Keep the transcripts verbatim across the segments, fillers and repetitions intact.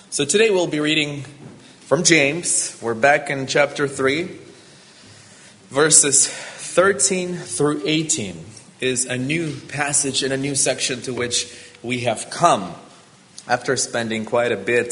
So today we'll be reading from James. We're back in chapter three. Verses thirteen through eighteen is a new passage and a new section to which we have come after spending quite a bit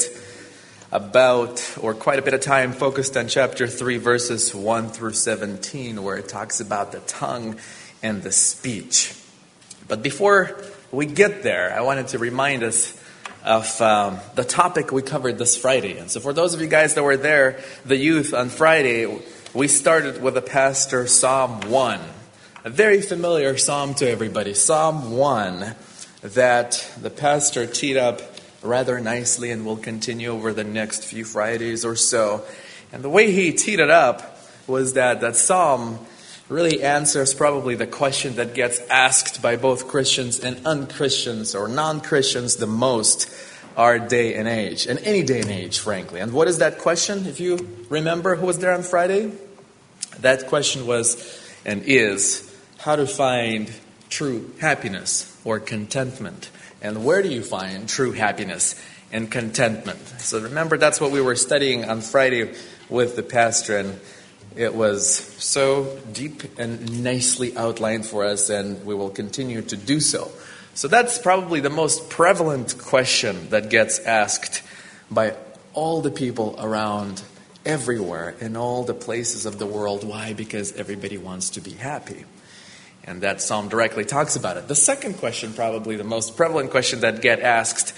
about, or quite a bit of time focused on chapter three, verses one through seventeen, where it talks about the tongue and the speech. But before we get there, I wanted to remind us of um, the topic we covered this Friday. And so for those of you guys that were there, the youth on Friday, we started with a pastor, Psalm one. A very familiar psalm to everybody. Psalm one that the pastor teed up rather nicely and will continue over the next few Fridays or so. And the way he teed it up was that that psalm really answers probably the question that gets asked by both Christians and un-Christians or non-Christians the most our day and age, and any day and age, frankly. And what is that question? If you remember who was there on Friday? That question was and is how to find true happiness or contentment. And where do you find true happiness and contentment? So remember, that's what we were studying on Friday with the pastor, and it was so deep and nicely outlined for us, and we will continue to do so. So that's probably the most prevalent question that gets asked by all the people around everywhere in all the places of the world. Why? Because everybody wants to be happy. And that psalm directly talks about it. The second question, probably the most prevalent question that get asked,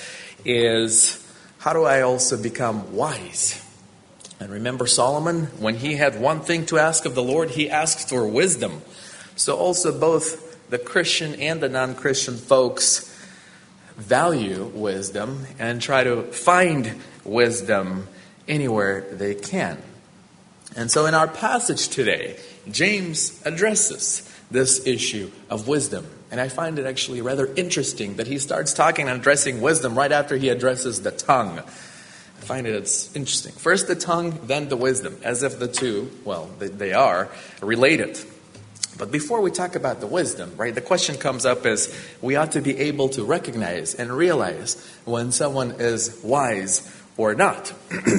is how do I also become wise? And remember Solomon, when he had one thing to ask of the Lord, he asked for wisdom. So also both the Christian and the non-Christian folks value wisdom and try to find wisdom anywhere they can. And so in our passage today, James addresses this issue of wisdom. And I find it actually rather interesting that he starts talking and addressing wisdom right after he addresses the tongue. I find it it's interesting. First the tongue, then the wisdom, as if the two, well, they, they are related. But before we talk about the wisdom, right, the question comes up is we ought to be able to recognize and realize when someone is wise or not.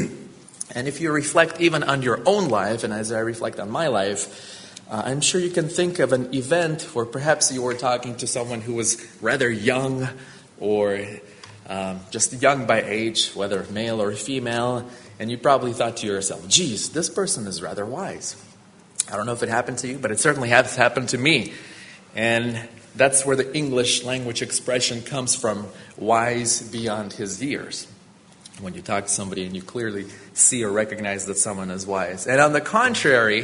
And if you reflect even on your own life, and as I reflect on my life, uh, I'm sure you can think of an event where perhaps you were talking to someone who was rather young or Um, just young by age, whether male or female, and you probably thought to yourself, geez, this person is rather wise. I don't know if it happened to you, but it certainly has happened to me. And that's where the English language expression comes from, wise beyond his years. When you talk to somebody and you clearly see or recognize that someone is wise. And on the contrary,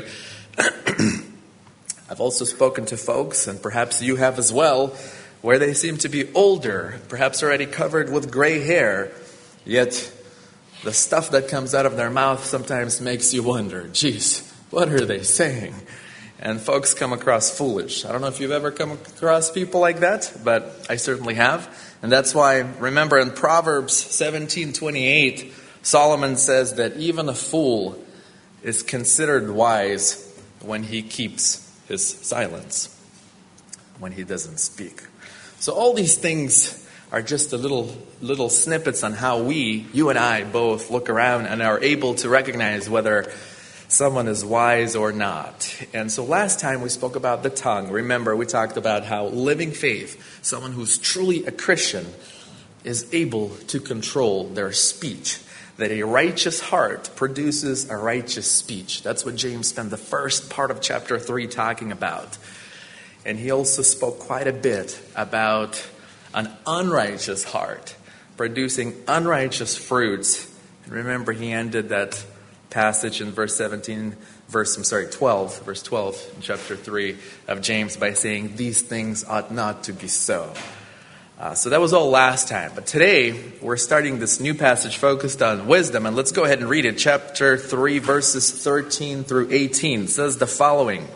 I've also spoken to folks, and perhaps you have as well, where they seem to be older, perhaps already covered with gray hair, yet the stuff that comes out of their mouth sometimes makes you wonder, geez, what are they saying? And folks come across foolish. I don't know if you've ever come across people like that, but I certainly have. And that's why, remember in Proverbs seventeen twenty-eight, Solomon says that even a fool is considered wise when he keeps his silence, when he doesn't speak. So all these things are just a little little snippets on how we, you and I, both look around and are able to recognize whether someone is wise or not. And so last time we spoke about the tongue. Remember, we talked about how living faith, someone who's truly a Christian, is able to control their speech. That a righteous heart produces a righteous speech. That's what James spent the first part of chapter three talking about. And he also spoke quite a bit about an unrighteous heart producing unrighteous fruits. And remember, he ended that passage in verse seventeen, verse, I'm sorry, twelve, verse twelve in chapter three of James by saying, these things ought not to be so. Uh, so that was all last time. But today, we're starting this new passage focused on wisdom. And let's go ahead and read it. Chapter three, verses thirteen through eighteen. It says the following.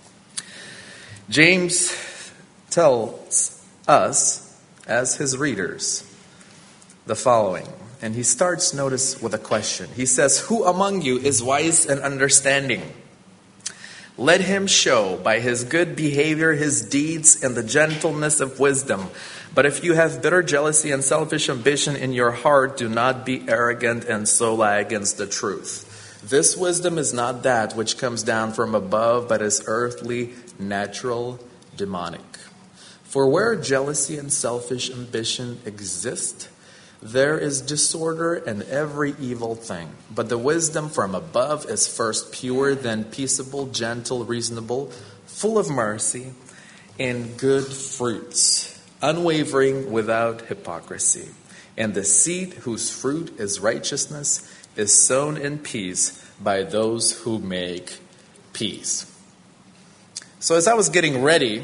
James tells us, as his readers, the following. And he starts, notice, with a question. He says, who among you is wise and understanding? Let him show by his good behavior his deeds and the gentleness of wisdom. But if you have bitter jealousy and selfish ambition in your heart, do not be arrogant and so lie against the truth. This wisdom is not that which comes down from above, but is earthly, natural, demonic. For where jealousy and selfish ambition exist, there is disorder and every evil thing. But the wisdom from above is first pure, then peaceable, gentle, reasonable, full of mercy and good fruits, unwavering, without hypocrisy. And the seed whose fruit is righteousness is sown in peace by those who make peace. So as I was getting ready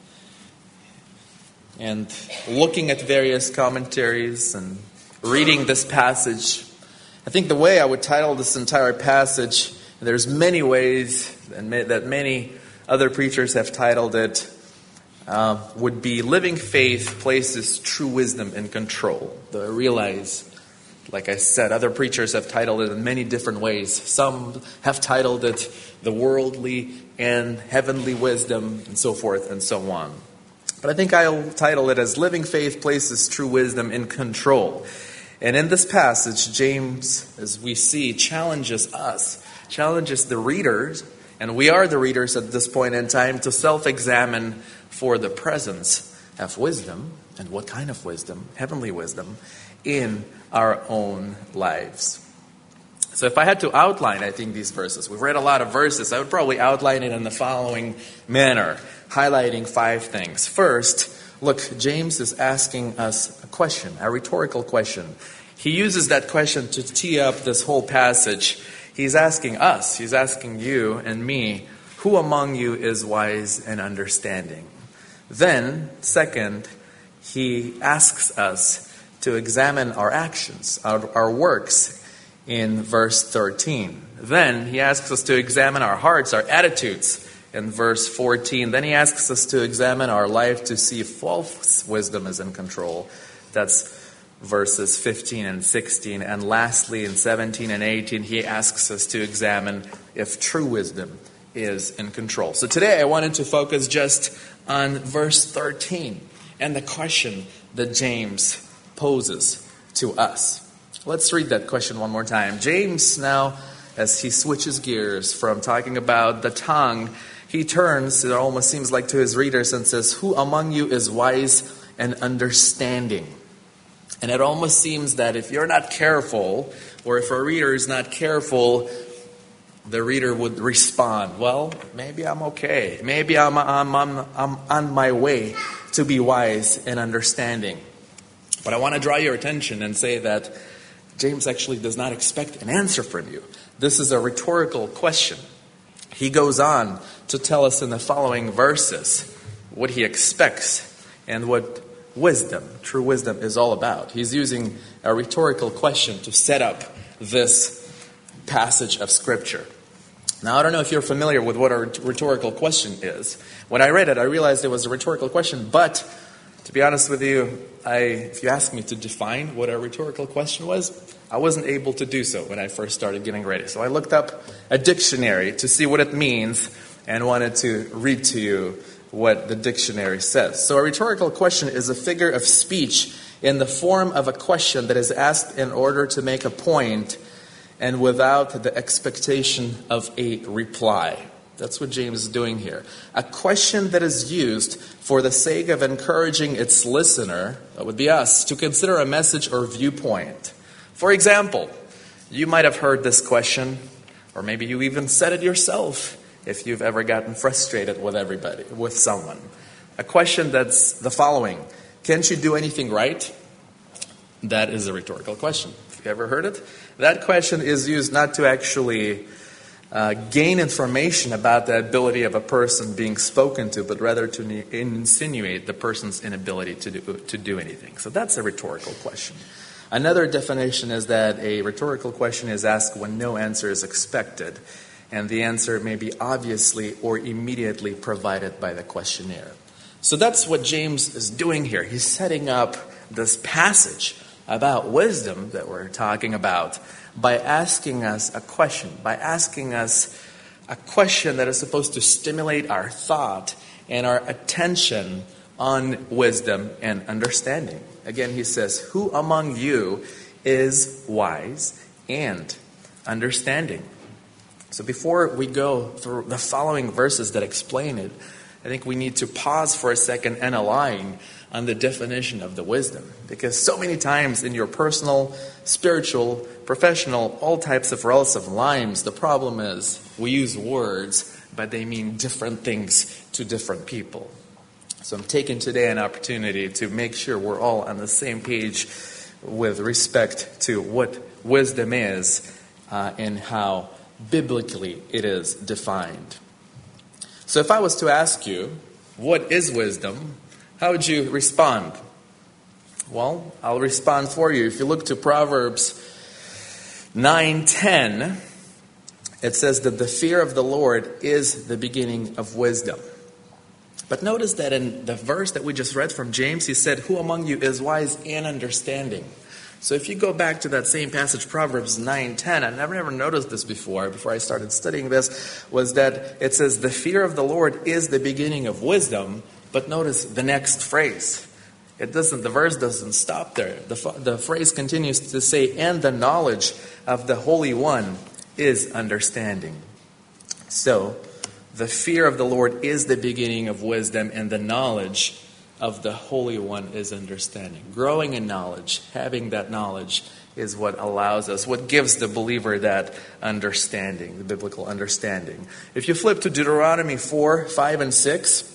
and looking at various commentaries and reading this passage, I think the way I would title this entire passage, there's many ways that many other preachers have titled it, uh, would be Living Faith Places True Wisdom in Control. Though I realize, like I said, other preachers have titled it in many different ways. Some have titled it The Worldly and Heavenly Wisdom, and so forth and so on. But I think I'll title it as Living Faith Places True Wisdom in Control. And in this passage, James, as we see, challenges us, challenges the readers, and we are the readers at this point in time, to self-examine for the presence of wisdom, and what kind of wisdom, heavenly wisdom, in our own lives. So if I had to outline, I think, these verses, we've read a lot of verses, I would probably outline it in the following manner, highlighting five things. First, look, James is asking us a question, a rhetorical question. He uses that question to tee up this whole passage. He's asking us, he's asking you and me, who among you is wise and understanding? Then, second, he asks us to examine our actions, our, our works, in verse thirteen. Then he asks us to examine our hearts, our attitudes, in verse fourteen. Then he asks us to examine our life to see if false wisdom is in control. That's verses fifteen and sixteen. And lastly, in seventeen and eighteen, he asks us to examine if true wisdom is in control. So today I wanted to focus just on verse thirteen and the question that James poses to us. Let's read that question one more time. James now, as he switches gears from talking about the tongue, he turns, it almost seems like, to his readers and says, who among you is wise and understanding? And it almost seems that if you're not careful, or if a reader is not careful, the reader would respond, well, maybe I'm okay. Maybe I'm, I'm, I'm, I'm on my way to be wise and understanding. But I want to draw your attention and say that James actually does not expect an answer from you. This is a rhetorical question. He goes on to tell us in the following verses what he expects and what wisdom, true wisdom, is all about. He's using a rhetorical question to set up this passage of Scripture. Now, I don't know if you're familiar with what a rhetorical question is. When I read it, I realized it was a rhetorical question, but to be honest with you, I, if you asked me to define what a rhetorical question was, I wasn't able to do so when I first started getting ready. So I looked up a dictionary to see what it means and wanted to read to you what the dictionary says. So a rhetorical question is a figure of speech in the form of a question that is asked in order to make a point and without the expectation of a reply. That's what James is doing here. A question that is used for the sake of encouraging its listener, that would be us, to consider a message or viewpoint. For example, you might have heard this question, or maybe you even said it yourself if you've ever gotten frustrated with everybody, with someone. A question that's the following: can't you do anything right? That is a rhetorical question. Have you ever heard it? That question is used not to actually Uh, gain information about the ability of a person being spoken to, but rather to insinuate the person's inability to do, to do anything. So that's a rhetorical question. Another definition is that a rhetorical question is asked when no answer is expected, and the answer may be obviously or immediately provided by the questionnaire. So that's what James is doing here. He's setting up this passage about wisdom that we're talking about by asking us a question, by asking us a question that is supposed to stimulate our thought and our attention on wisdom and understanding. Again, he says, who among you is wise and understanding? So before we go through the following verses that explain it, I think we need to pause for a second and align on the definition of the wisdom. Because so many times in your personal, spiritual, professional, all types of relative lives, the problem is we use words, but they mean different things to different people. So I'm taking today an opportunity to make sure we're all on the same page with respect to what wisdom is uh, and how biblically it is defined. So if I was to ask you, what is wisdom? How would you respond? Well, I'll respond for you. If you look to Proverbs nine ten, it says that the fear of the Lord is the beginning of wisdom. But notice that in the verse that we just read from James, he said, who among you is wise and understanding? So if you go back to that same passage, Proverbs nine ten, I never ever noticed this before, before I started studying this, was that it says the fear of the Lord is the beginning of wisdom. But notice the next phrase. It doesn't, the verse doesn't stop there. The, the phrase continues to say, and the knowledge of the Holy One is understanding. So, the fear of the Lord is the beginning of wisdom, and the knowledge of the Holy One is understanding. Growing in knowledge, having that knowledge, is what allows us, what gives the believer that understanding, the biblical understanding. If you flip to Deuteronomy four, five, and six,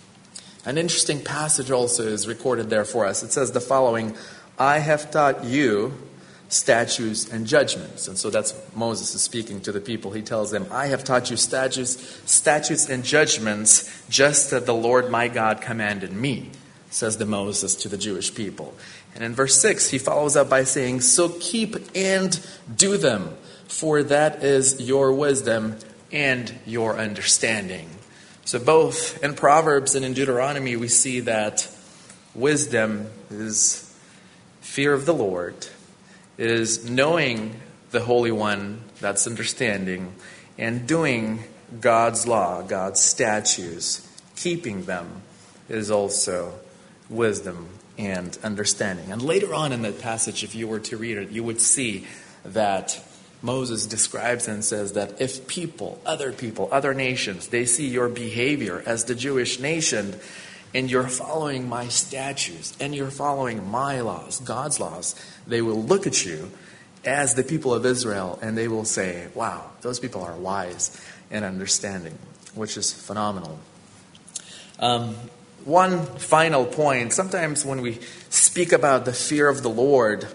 an interesting passage also is recorded there for us. It says the following, I have taught you statutes and judgments. And so that's Moses is speaking to the people. He tells them, I have taught you statutes, statutes and judgments, just that the Lord my God commanded me, says the Moses to the Jewish people. And in verse six, he follows up by saying, so keep and do them, for that is your wisdom and your understanding. So both in Proverbs and in Deuteronomy, we see that wisdom is fear of the Lord. It is knowing the Holy One, that's understanding, and doing God's law, God's statutes, keeping them is also wisdom and understanding. And later on in that passage, if you were to read it, you would see that Moses describes and says that if people, other people, other nations, they see your behavior as the Jewish nation, and you're following my statutes, and you're following my laws, God's laws, they will look at you as the people of Israel, and they will say, wow, those people are wise and understanding, which is phenomenal. Um, one final point, sometimes when we speak about the fear of the Lord,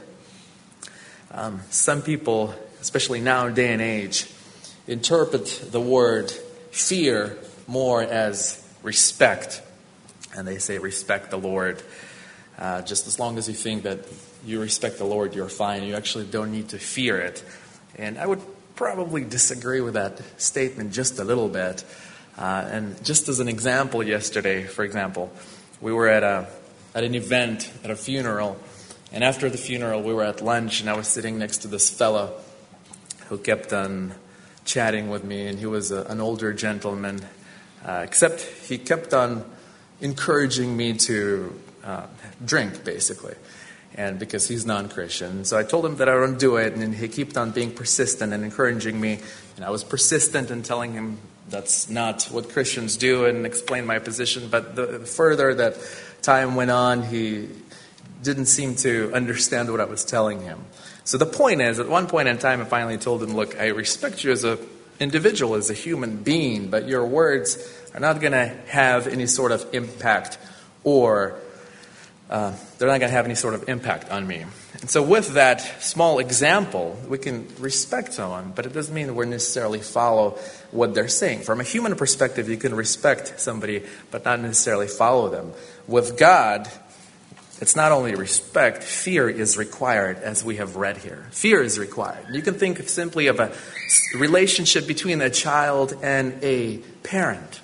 um, some people, especially now day and age, interpret the word fear more as respect. And they say respect the Lord. Uh, just as long as you think that you respect the Lord, you're fine. You actually don't need to fear it. And I would probably disagree with that statement just a little bit. Uh, and just as an example, yesterday, for example, we were at a at an event, at a funeral. And after the funeral, we were at lunch, and I was sitting next to this fellow who kept on chatting with me, and he was a, an older gentleman, uh, except he kept on encouraging me to uh, drink, basically, and because he's non-Christian. So I told him that I don't do it, and he kept on being persistent and encouraging me, and I was persistent in telling him that's not what Christians do and explain my position. But the further that time went on, he didn't seem to understand what I was telling him. So the point is, at one point in time, I finally told him, look, I respect you as an individual, as a human being, but your words are not going to have any sort of impact, or uh, they're not going to have any sort of impact on me. And so with that small example, we can respect someone, but it doesn't mean we necessarily follow what they're saying. From a human perspective, you can respect somebody, but not necessarily follow them. With God, it's not only respect, fear is required, as we have read here. Fear is required. You can think simply of a relationship between a child and a parent.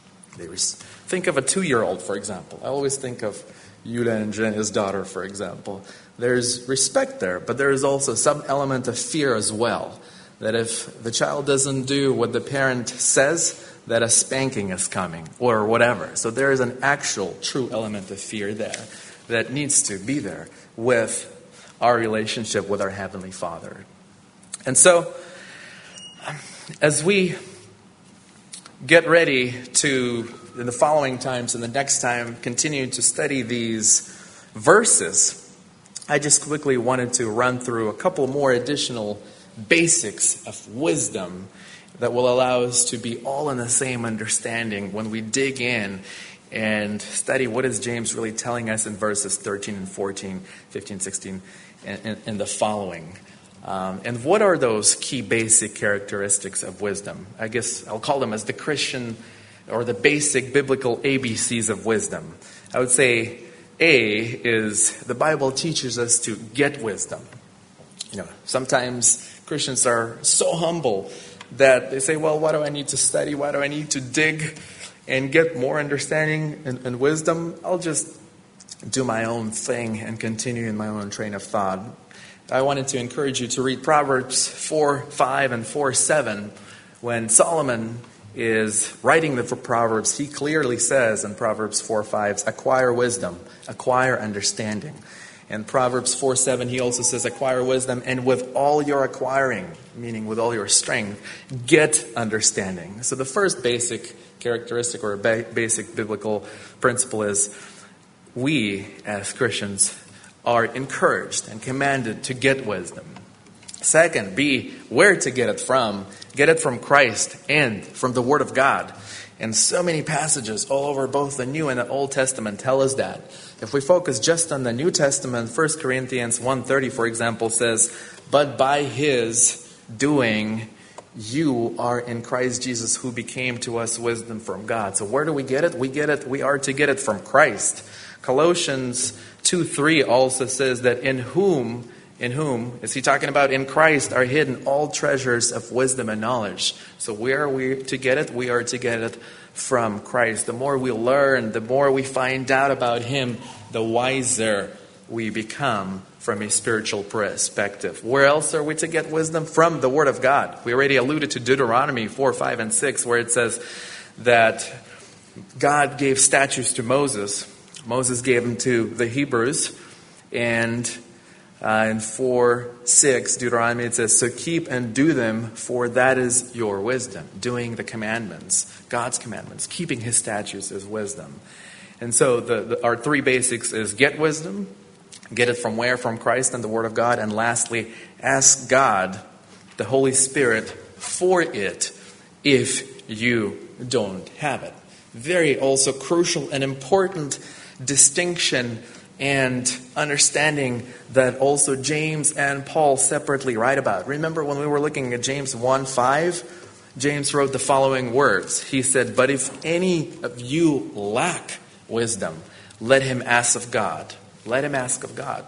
Think of a two-year-old, for example. I always think of Yulia and Jen, his daughter, for example. There's respect there, but there is also some element of fear as well. that if the child doesn't do what the parent says, that a spanking is coming or whatever. So there is an actual true element of fear there that needs to be there with our relationship with our Heavenly Father. And so as we get ready to, in the following times and the next time, continue to study these verses, I just quickly wanted to run through a couple more additional basics of wisdom that will allow us to be all in the same understanding when we dig in and study what is James really telling us in verses thirteen and fourteen, fifteen, sixteen, and, and, and the following. Um, and what are those key basic characteristics of wisdom? I guess I'll call them as the Christian or the basic biblical A B Cs of wisdom. I would say A is the Bible teaches us to get wisdom. You know, sometimes Christians are so humble that they say, well, why do I need to study? Why do I need to dig and get more understanding and, and wisdom? I'll just do my own thing and continue in my own train of thought. I wanted to encourage you to read Proverbs four five and four seven. When Solomon is writing the Proverbs, he clearly says in Proverbs four five, acquire wisdom, acquire understanding. In Proverbs four seven, he also says, acquire wisdom, and with all your acquiring, meaning with all your strength, get understanding. So the first basic characteristic or ba- basic biblical principle is we, as Christians, are encouraged and commanded to get wisdom. Second, B, where to get it from. Get it from Christ and from the Word of God. And so many passages all over both the New and the Old Testament tell us that. If we focus just on the New Testament, First Corinthians one thirty, for example, says, but by His doing, you are in Christ Jesus, who became to us wisdom from God. So where do we get it? We get it. We are to get it from Christ. Colossians two three also says that in whom, in whom, is he talking about? In Christ are hidden all treasures of wisdom and knowledge. So where are we to get it? We are to get it from Christ. The more we learn, the more we find out about Him, the wiser we become from a spiritual perspective. Where else are we to get wisdom? From the Word of God. We already alluded to Deuteronomy four, five, and six, where it says that God gave statutes to Moses. Moses gave them to the Hebrews. And uh, in four six, Deuteronomy, it says, so keep and do them, for that is your wisdom. Doing the commandments, God's commandments, keeping His statutes is wisdom. And so the, the, our three basics is get wisdom, get it from where? From Christ and the Word of God. And lastly, ask God, the Holy Spirit, for it if you don't have it. Very also crucial and important distinction and understanding that also James and Paul separately write about. Remember when we were looking at James one five, James wrote the following words. He said, but if any of you lack wisdom, let him ask of God. Let him ask of God.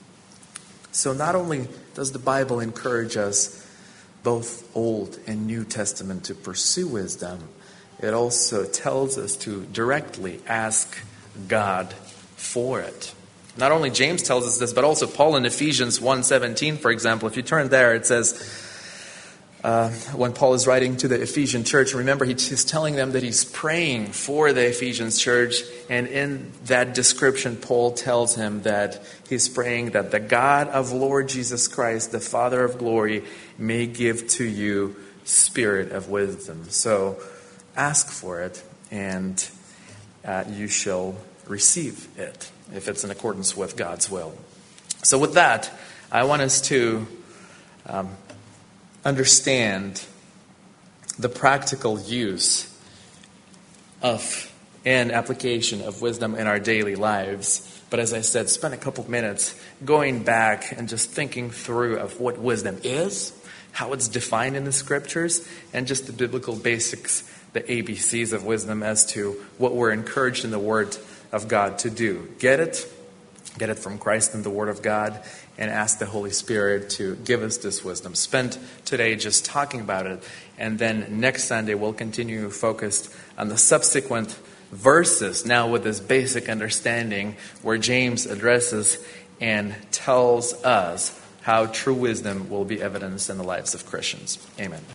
So not only does the Bible encourage us, both Old and New Testament, to pursue wisdom, it also tells us to directly ask God for it. Not only James tells us this, but also Paul in Ephesians one seventeen, for example. If you turn there, it says, uh, when Paul is writing to the Ephesian church, remember he's telling them that he's praying for the Ephesian church. And in that description, Paul tells him that he's praying that the God of Lord Jesus Christ, the Father of glory, may give to you spirit of wisdom. So ask for it, and uh, you shall receive it, if it's in accordance with God's will. So with that, I want us to um, understand the practical use of and application of wisdom in our daily lives. But as I said, spend a couple of minutes going back and just thinking through of what wisdom is, how it's defined in the Scriptures, and just the biblical basics, the A B Cs of wisdom as to what we're encouraged in the Word of God to do. Get it, get it from Christ and the Word of God, and ask the Holy Spirit to give us this wisdom. Spend today just talking about it, and then next Sunday we'll continue focused on the subsequent verses, now with this basic understanding where James addresses and tells us how true wisdom will be evidenced in the lives of Christians. Amen.